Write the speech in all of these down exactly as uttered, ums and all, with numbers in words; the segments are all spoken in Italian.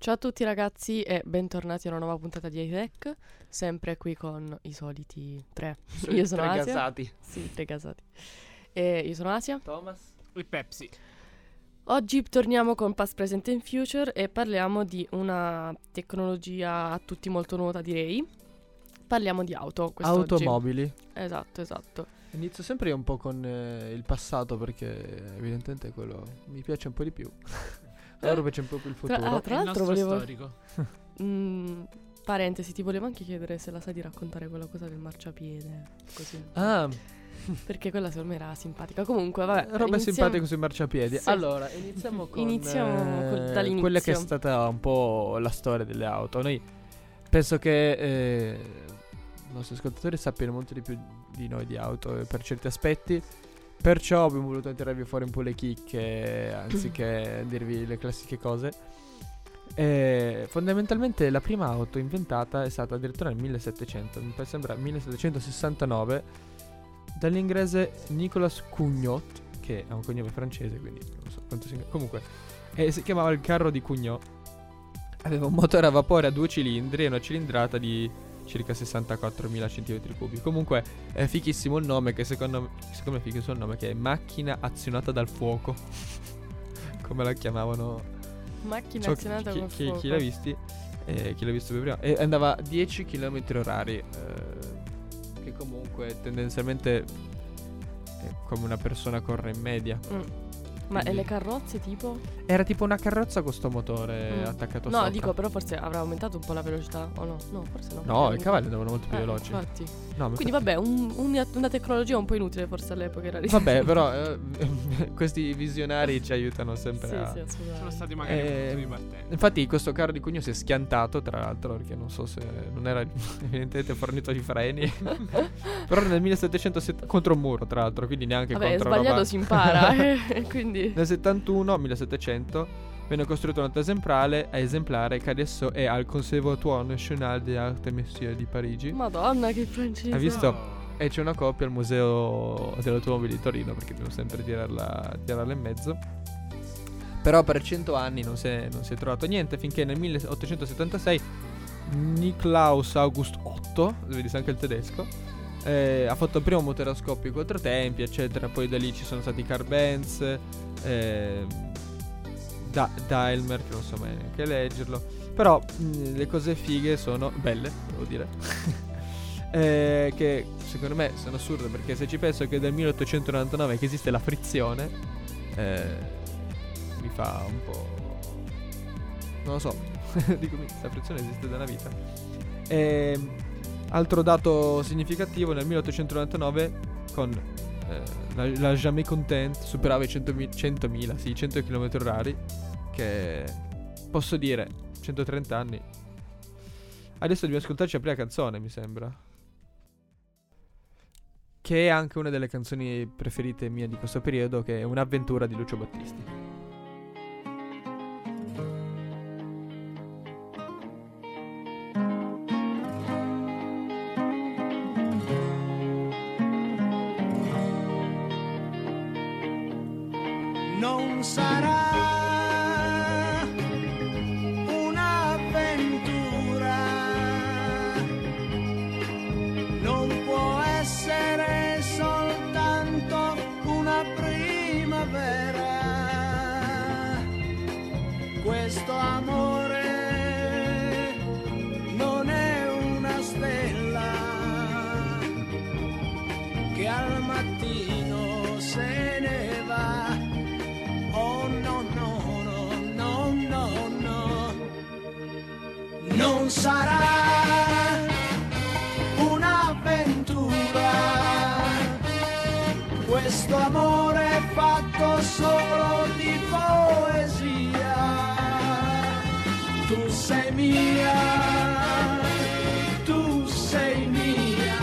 Ciao a tutti ragazzi e bentornati a una nuova puntata di iTech, sempre qui con i soliti tre. Io sono tre Asia. gasati. Sì, tre gasati. E io sono Asia. Thomas. E Pepsi. Oggi torniamo con Past, Present and Future e parliamo di una tecnologia a tutti molto nota, direi. Parliamo di auto quest'oggi. Automobili. Esatto, esatto. Inizio sempre un po' con eh, il passato perché evidentemente quello mi piace un po' di più. Allora piace un po' più il futuro. Tra, ah, tra È il l'altro nostro volevo... storico. Mm, parentesi, ti volevo anche chiedere se la sai di raccontare quella cosa del marciapiede. Così. Ah, Perché quella secondo me era simpatica. Comunque, vabbè. roba iniziamo- simpatica sui marciapiedi. Sì. Allora, iniziamo con Iniziamo col- dall'inizio. quella che è stata un po' la storia delle auto. Noi penso che eh, i nostri ascoltatori sappiano molto di più di noi di auto eh, per certi aspetti. Perciò abbiamo voluto tirarvi fuori un po' le chicche anziché dirvi le classiche cose. E fondamentalmente la prima auto inventata è stata addirittura nel millesettecento, mi sembra millesettecentosessantanove, dall'inglese Nicolas Cugnot, che è un cognome francese, quindi non so quanto si... Comunque, eh, si chiamava il carro di Cugnot. Aveva un motore a vapore a due cilindri e una cilindrata di circa sessantaquattromila centimetri cubi. Comunque è fichissimo il nome, che secondo me, secondo me è fichissimo il nome, che è macchina azionata dal fuoco. Come la chiamavano? Macchina So azionata chi, col chi, fuoco. chi l'ha visti? Eh, chi l'ha visto per prima? E andava a dieci chilometri orari, eh, che comunque tendenzialmente è come una persona corre in media. Mm. Ma e Quindi- le carrozze tipo? Era tipo una carrozza con sto motore Mm. attaccato No, sopra. dico, però forse avrà aumentato un po' la velocità, o no? No, forse no. No, perché- i cavalli andavano molto più Eh, veloci. Infatti. No, ma Quindi infatti- vabbè, un- un- una tecnologia un po' inutile forse all'epoca era Vabbè, però eh, questi visionari ci aiutano sempre Sì, a... sì, assolutamente. Sono stati magari Eh, un punto di partenza. Infatti questo carro di Cugno si è schiantato, tra l'altro, perché non so se non era evidentemente fornito di freni. Però nel millesettecento contro un muro, tra l'altro, quindi neanche Vabbè, contro sbagliato roba. si impara, eh, quindi... Nel settantuno, millesettecento, venne costruito un altro esemplare, esemplare che adesso è al Conservatoire National des Arts et Messieurs di Parigi. Madonna, che francese. Hai visto? No. E c'è una copia al Museo dell'Automobile di Torino, perché dobbiamo sempre tirarla, tirarla in mezzo. Però per cento anni non si, è, non si è trovato niente, finché nel milleottocentosettantasei Niklaus August otto, vedi anche il tedesco, eh, ha fatto il primo motore a scoppio quattro tempi, eccetera. Poi da lì ci sono stati Carl Benz, eh, da- Daimler, che non so mai neanche leggerlo. Però mh, le cose fighe sono belle, devo dire. eh, che secondo me sono assurde, perché se ci penso che dal milleottocentonovantanove che esiste la frizione, eh, mi fa un po'... non lo so. Dico, questa frizione esiste da una vita. Ehm Altro dato significativo, nel milleottocentonovantanove con eh, la, la Jamais Content superava i centomila, sì, cento chilometri orari, che posso dire, centotrenta anni. Adesso dobbiamo ascoltarci la prima canzone, mi sembra, che è anche una delle canzoni preferite mie di questo periodo, che è Un'avventura di Lucio Battisti. Non sarà un'avventura, non può essere soltanto una primavera. Questo amore non è una stella che al mattino se ne va. Oh no no no no no no, non sarà un'avventura, questo amore è fatto solo di poesia. Tu sei mia, tu sei mia,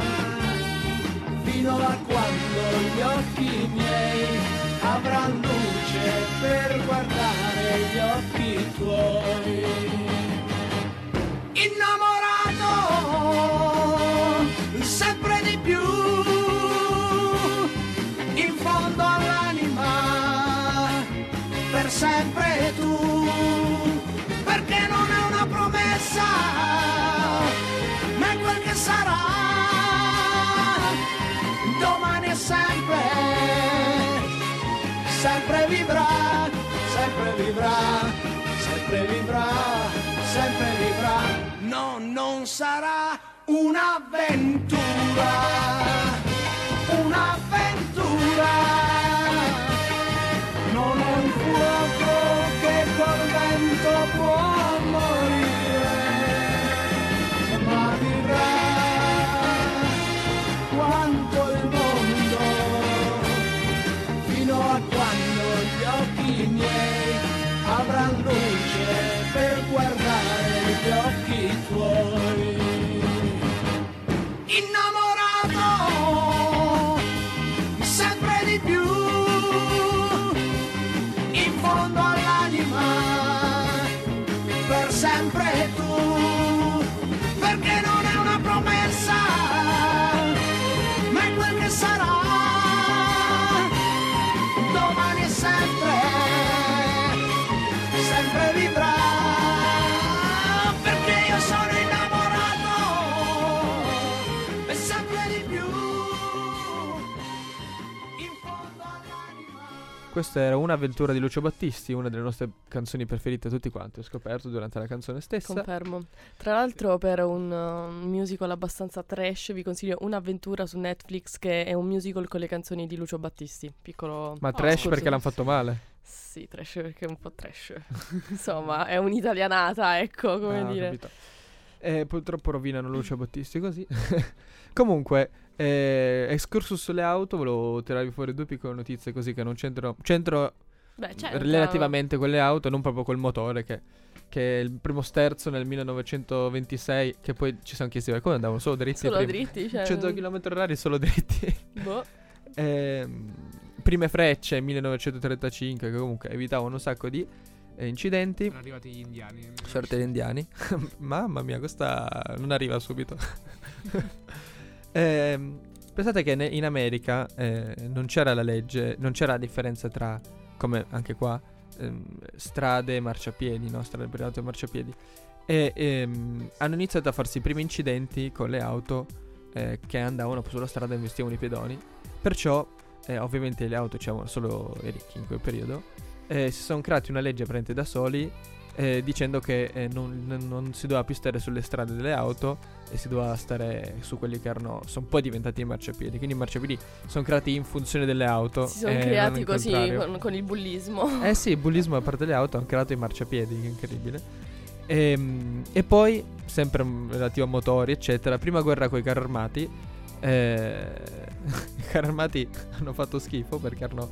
fino a quando gli occhi miei avranno luce per guardare gli occhi tuoi. Innamorato sempre di più, in fondo all'anima, per sempre tu, perché sempre vivrà. No, non sarà un'avventura, un'avventura. Non è un fuoco che col vento può morire, ma vivrà quanto il mondo, fino a quando gli occhi miei avranno luce per guardare gli occhi tuoi. Innamorato sempre di più, in fondo all'anima, per sempre tu, perché non è una promessa, ma è quel che sarà, domani e sempre, sempre vivrà, perché io sono innamorato e sempre di più, in fondo all'anima. Questa era Un'avventura di Lucio Battisti, una delle nostre canzoni preferite tutti quanti, ho scoperto durante la canzone stessa. Confermo. Tra l'altro per un uh, musical abbastanza trash vi consiglio Un'avventura su Netflix, che è un musical con le canzoni di Lucio Battisti. Piccolo Ma trash escurso. perché l'hanno fatto male? Sì, trash perché è un po' trash. Insomma, è un'italianata, ecco, come Ah, ho dire. capito. Eh, purtroppo rovinano Lucio Battisti così. Comunque, eh, excursus sulle auto, volevo tirarvi fuori due piccole notizie così che non c'entro, c'entro Beh, certo. relativamente con le auto, non proprio col motore, che, che è il primo sterzo nel millenovecentoventisei, che poi ci siamo chiesti come andavano solo dritti. Solo prima. dritti, cioè. cento chilometri orari solo dritti. Boh. Ehm, prime frecce millenovecentotrentacinque, che comunque evitavano un sacco di eh, incidenti. Sono arrivati gli indiani. Sorte gli indiani. Mamma mia, questa non arriva subito. Ehm, pensate che ne- in America eh, non c'era la legge, non c'era la differenza tra, come anche qua, ehm, strade e marciapiedi, no? Strade private e marciapiedi. E ehm, hanno iniziato a farsi i primi incidenti con le auto eh, che andavano sulla strada e investivano i pedoni. Perciò, eh, ovviamente le auto c'erano solo i ricchi in quel periodo, eh, si sono creati una legge prendente da soli, eh, dicendo che eh, non, non- non si doveva più stare sulle strade delle auto e si doveva stare su quelli che erano, sono poi diventati i marciapiedi. Quindi i marciapiedi sono creati in funzione delle auto. Si sono e non creati il così contrario. con, con il bullismo. Eh sì, il bullismo da parte delle auto hanno creato i marciapiedi, che incredibile. Ehm, E, poi, sempre mm, relativo a motori, eccetera, prima guerra con i carri armati. eh, I carri armati hanno fatto schifo perché erano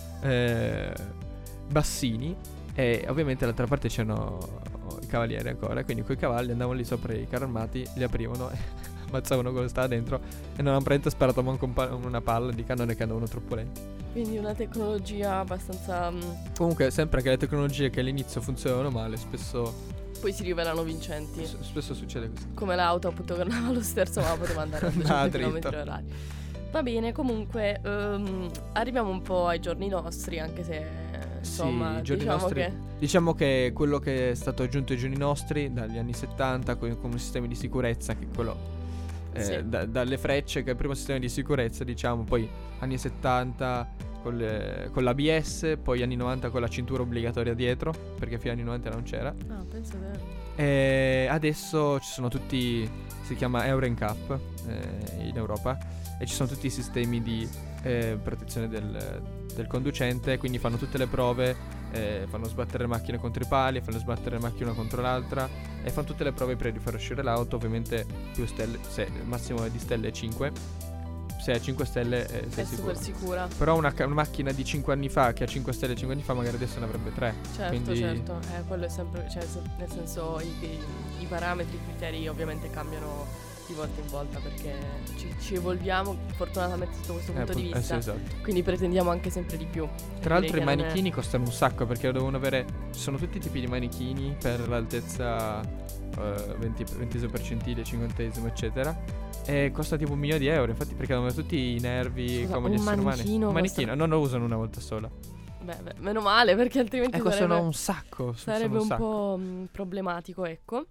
eh, bassini. E ovviamente dall'altra parte c'erano i cavalieri ancora. Quindi coi cavalli andavano lì sopra i carri armati, li aprivano e ammazzavano quello che stava dentro. E non hanno praticamente sparato manco un pa- una palla di cannone che andavano troppo lenti. Quindi una tecnologia abbastanza. mm, Comunque, sempre che le tecnologie che all'inizio funzionano male, spesso, Poi si rivelano vincenti. s- spesso succede così. Come l'auto, appunto, che non aveva lo sterzo, ma poteva andare a Andava duecento dritto. chilometri orari. Va bene, comunque ehm, arriviamo un po' ai giorni nostri, anche se insomma, Sì, i giorni diciamo nostri- che Diciamo che quello che è stato aggiunto ai giorni nostri dagli anni settanta con, con i sistemi di sicurezza, che è quello eh, Sì. da- dalle frecce, che è il primo sistema di sicurezza, diciamo, poi anni settanta con, le- con l'A B S, poi anni novanta con la cintura obbligatoria dietro, perché fino agli anni novanta non c'era. Ah, penso che E adesso ci sono tutti, si chiama Euro N C A P eh, in Europa, e ci sono tutti i sistemi di eh, protezione del, del conducente, quindi fanno tutte le prove, eh, fanno sbattere le macchine contro i pali, fanno sbattere le macchine una contro l'altra e fanno tutte le prove prima di far uscire l'auto. Ovviamente più stelle, se il massimo di stelle è cinque, se hai cinque stelle eh, sei è sicuro. super sicura. Però una, ca- una macchina di cinque anni fa che ha cinque stelle cinque anni fa magari adesso ne avrebbe tre. Certo, quindi certo. Eh, quello è sempre, cioè, se- nel senso i, i- i parametri, i criteri ovviamente cambiano di volta in volta, perché ci, ci evolviamo fortunatamente sotto questo eh, punto di pu- eh, sì, vista. esatto. Quindi pretendiamo anche sempre di più. Tra l'altro Direi i che non è- manichini costano un sacco, perché devono avere, ci sono tutti i tipi di manichini per l'altezza eh, venti, venti percentile, cinquantesimo eccetera, e costa tipo un milione di euro, infatti, perché devono avere tutti i nervi Scusa, come gli un esseri umani. manichino Un manichino, costa- non lo usano una volta sola. Beh, beh, meno male, perché altrimenti E costano sarebbe, un sacco, costano sarebbe un un sacco. po' mh, problematico, ecco.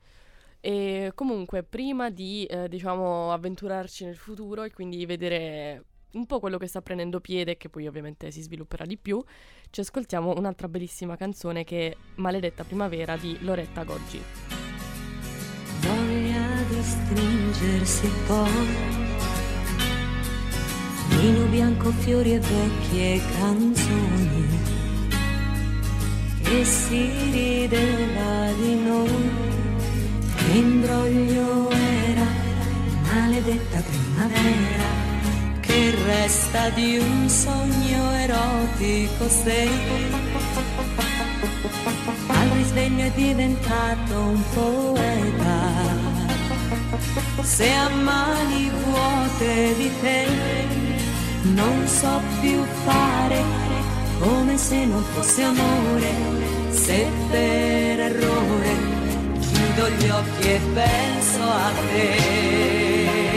E comunque, prima di, eh, diciamo, avventurarci nel futuro e quindi vedere un po' quello che sta prendendo piede, che poi ovviamente si svilupperà di più, ci ascoltiamo un'altra bellissima canzone che è Maledetta Primavera di Loretta Goggi. a stringersi poi, vino bianco, fiori e vecchie canzoni, e si rideva di noi. Che imbroglio era, maledetta primavera, che resta di un sogno erotico se al risveglio è diventato un poeta. Se a mani vuote di te non so più fare, come se non fosse amore, se per errore chiudo gli occhi e penso a te.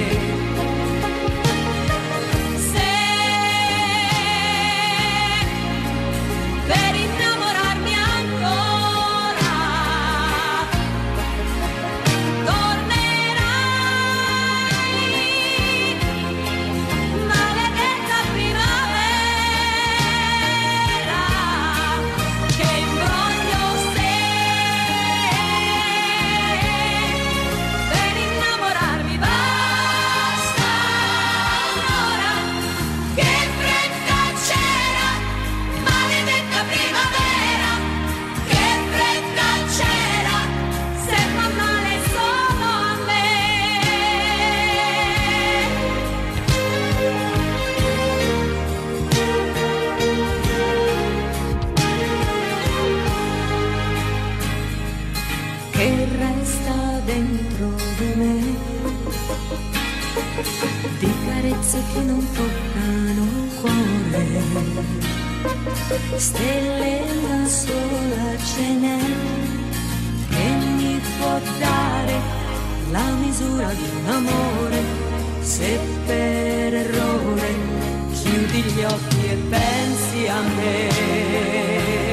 Che non toccano il cuore, stelle una sola ce n'è che mi può dare la misura di un amore, se per errore chiudi gli occhi e pensi a me.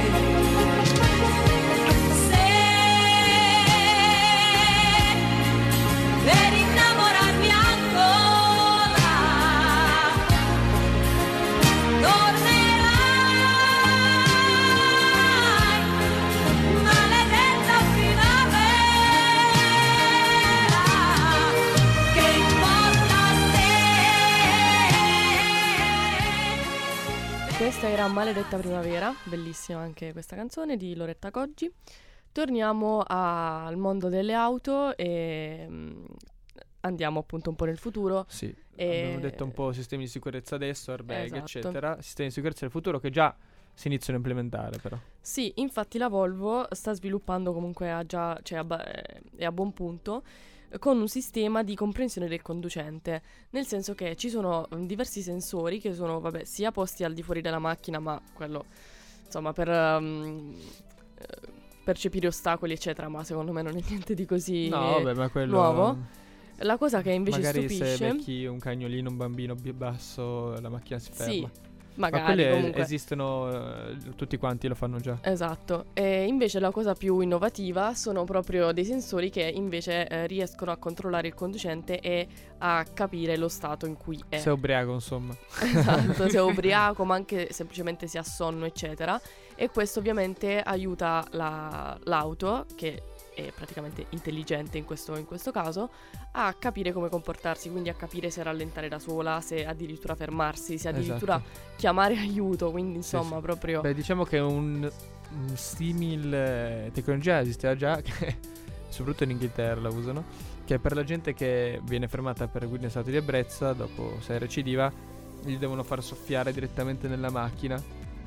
Questa era Maledetta Primavera, bellissima anche questa canzone di Loretta Goggi. Torniamo a- al mondo delle auto e mm, andiamo appunto un po' nel futuro. Sì, E- abbiamo detto un po' sistemi di sicurezza adesso, airbag, Esatto. eccetera. Sistemi di sicurezza del futuro che già si iniziano a implementare, però. Sì, infatti la Volvo sta sviluppando comunque a già, cioè a ba- eh, è a buon punto eh, con un sistema di comprensione del conducente, nel senso che ci sono mm, diversi sensori che sono, vabbè, sia posti al di fuori della macchina, ma quello, insomma, per um, eh, percepire ostacoli, eccetera, ma secondo me non è niente di così No, vabbè, ma quello... nuovo. La cosa che invece magari stupisce, se becchi un cagnolino, un bambino più basso, la macchina si ferma. sì, Ma magari quelle comunque. esistono, eh, tutti quanti lo fanno già. Esatto, e invece la cosa più innovativa sono proprio dei sensori che invece eh, riescono a controllare il conducente e a capire lo stato in cui è. Se è ubriaco, insomma. Esatto, se è ubriaco, ma anche semplicemente se ha sonno, eccetera. E questo ovviamente aiuta la- l'auto, che è praticamente intelligente in questo, in questo caso, a capire come comportarsi, quindi a capire se rallentare da sola, se addirittura fermarsi, se addirittura Esatto. chiamare aiuto, quindi insomma sì. proprio... Beh, diciamo che un, un simile tecnologia esisteva già, che soprattutto in Inghilterra la usano, che è per la gente che viene fermata per guida in stato di ebbrezza, dopo se è recidiva, gli devono far soffiare direttamente nella macchina.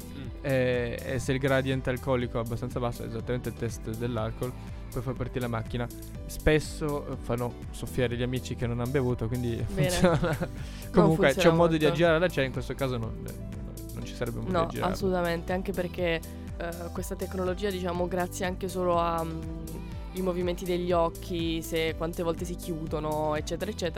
E, e se il gradiente alcolico è abbastanza basso, è esattamente il test dell'alcol, poi fa partire la macchina. Spesso eh, fanno soffiare gli amici che non hanno bevuto, quindi Bene. funziona. Comunque funziona c'è un modo di molto. aggirarla, c'è, in questo caso non, non ci sarebbe un modo No, di aggirarla. assolutamente, anche perché eh, questa tecnologia, diciamo, grazie anche solo ai movimenti degli occhi, se quante volte si chiudono, eccetera, eccetera,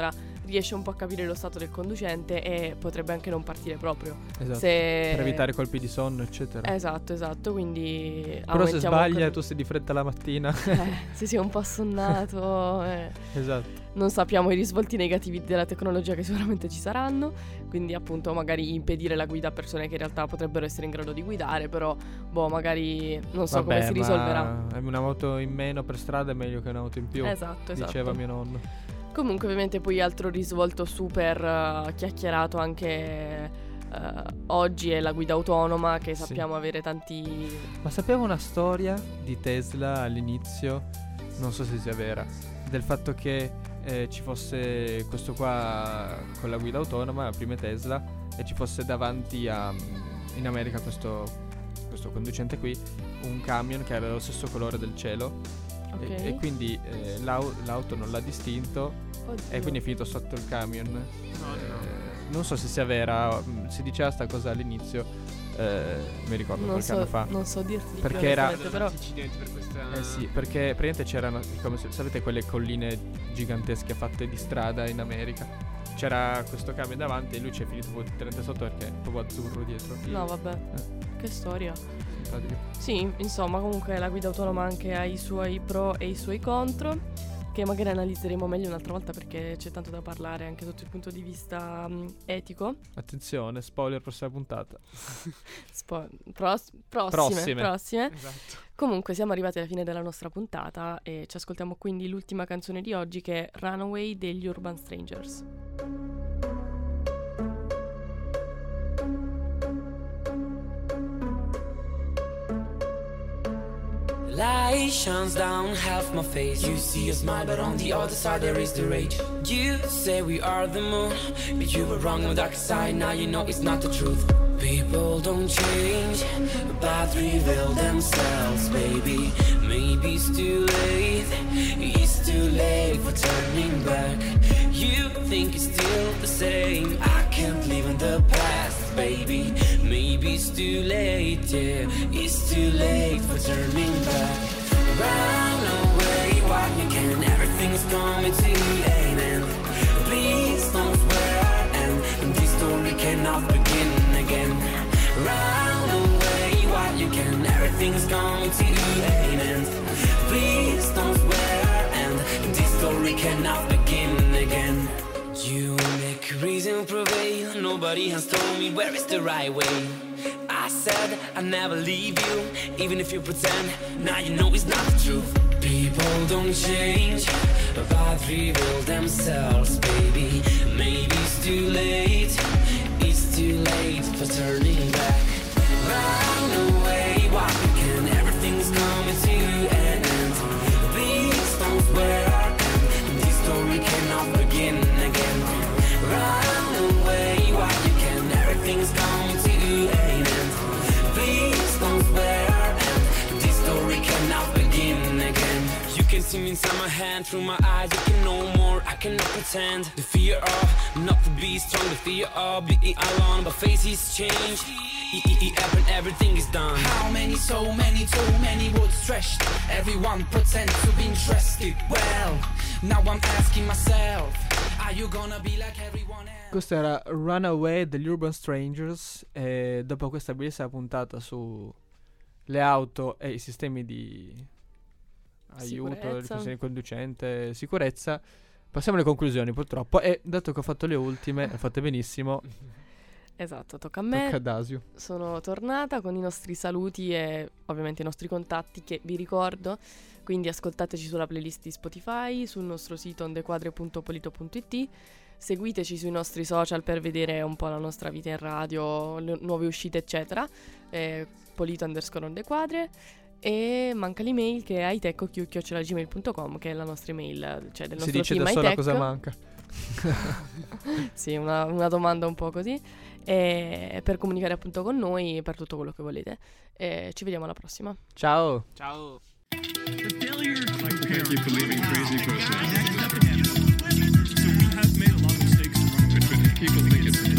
riesce un po' a capire lo stato del conducente e potrebbe anche non partire proprio. Esatto. Se... Per evitare colpi di sonno, eccetera. Esatto, esatto, quindi però se sbaglia, con... tu sei di fretta la mattina. Eh, se sei un po' assonnato, eh. Esatto. Non sappiamo i risvolti negativi della tecnologia che sicuramente ci saranno, quindi appunto magari impedire la guida a persone che in realtà potrebbero essere in grado di guidare, però boh, magari non so Vabbè, come si risolverà. Un'auto in meno per strada è meglio che un'auto in più. Esatto, esatto. Diceva mio nonno. Comunque ovviamente poi altro risvolto super uh, chiacchierato anche uh, oggi è la guida autonoma, che sappiamo sì. avere tanti... Ma sappiamo una storia di Tesla all'inizio, non so se sia vera, del fatto che eh, ci fosse questo qua con la guida autonoma, prima Tesla, e ci fosse davanti a, in America questo, questo conducente qui, un camion che era dello stesso colore del cielo. Okay. E, e quindi eh, l'au- l'auto non l'ha distinto. Oddio. E quindi è finito sotto il camion. No, eh, no. Non so se sia vera, si diceva sta cosa all'inizio, eh, mi ricordo non qualche so, anno fa. Non so dirti perché era però... per questa... Eh sì, perché praticamente c'erano, come se, sapete quelle colline gigantesche fatte di strada in America? C'era questo camion davanti e lui ci è finito trenta sotto perché è proprio azzurro dietro. No vabbè, eh. Che storia. Simpatico. Sì, insomma comunque la guida autonoma anche ha i suoi pro e i suoi contro, che magari analizzeremo meglio un'altra volta perché c'è tanto da parlare anche sotto il punto di vista um, etico. Attenzione, spoiler prossima puntata. Spo- pros- prossime, prossime. prossime. Esatto. Comunque siamo arrivati alla fine della nostra puntata e ci ascoltiamo quindi l'ultima canzone di oggi, che è Runaway degli Urban Strangers. Light shines down half my face. You see a smile, but on the other side there is the rage. You say we are the moon, but you were wrong on the dark side. Now you know it's not the truth. People don't change, but reveal themselves, baby. Maybe it's too late, it's too late for turning back. You think it's still the same, I can't live in the past, baby. Maybe it's too late, yeah, it's too late for turning back. Run away while you can, everything's coming to an end. Please don't swear, and, and this story cannot begin again. Run away while you can, everything's coming to an end. Please don't swear, and this story cannot begin again. You make reason prevail, nobody has told me where is the right way. I said I'd never leave you, even if you pretend, now you know it's not the truth. People don't change, but reveal themselves, baby. Maybe it's too late, it's too late for turning back. Run away while you can, everything's coming to an end. Please don't swear, and this story cannot begin again. Run away while you can, everything's coming to an end. Please don't swear, and this story cannot begin again. You can see me inside my hand, through my eyes, you can know more, I cannot pretend. The fear of not to be strong, the fear of being alone, but faces change. And everything is done. How many, so many, too many words stretched. Everyone pretends to be interested. Well, now I'm asking myself, are you gonna be like everyone else? Questo era Runaway degli Urban Strangers. E dopo questa bellissima puntata su le auto e i sistemi di aiuto, il sistema conducente, sicurezza, passiamo alle conclusioni purtroppo. E dato che ho fatto le ultime, le fatte benissimo. Esatto, tocca a me. Tocca ad Asio. Sono tornata con i nostri saluti e ovviamente i nostri contatti che vi ricordo. Quindi ascoltateci sulla playlist di Spotify, sul nostro sito ondequadre punto polito punto it. Seguiteci sui nostri social per vedere un po' la nostra vita in radio, le nuove uscite eccetera. eh, Polito underscore ondequadre. E manca l'email che è itecco chiocciola gmail punto com, che è la nostra email, cioè del nostro si dice team da sola iTech. cosa manca. Sì, una, una domanda un po' così. E per comunicare appunto con noi per tutto quello che volete. E ci vediamo alla prossima. Ciao. Ciao. Thank you for leaving crazy person. So we have made a lot of mistakes. People think it's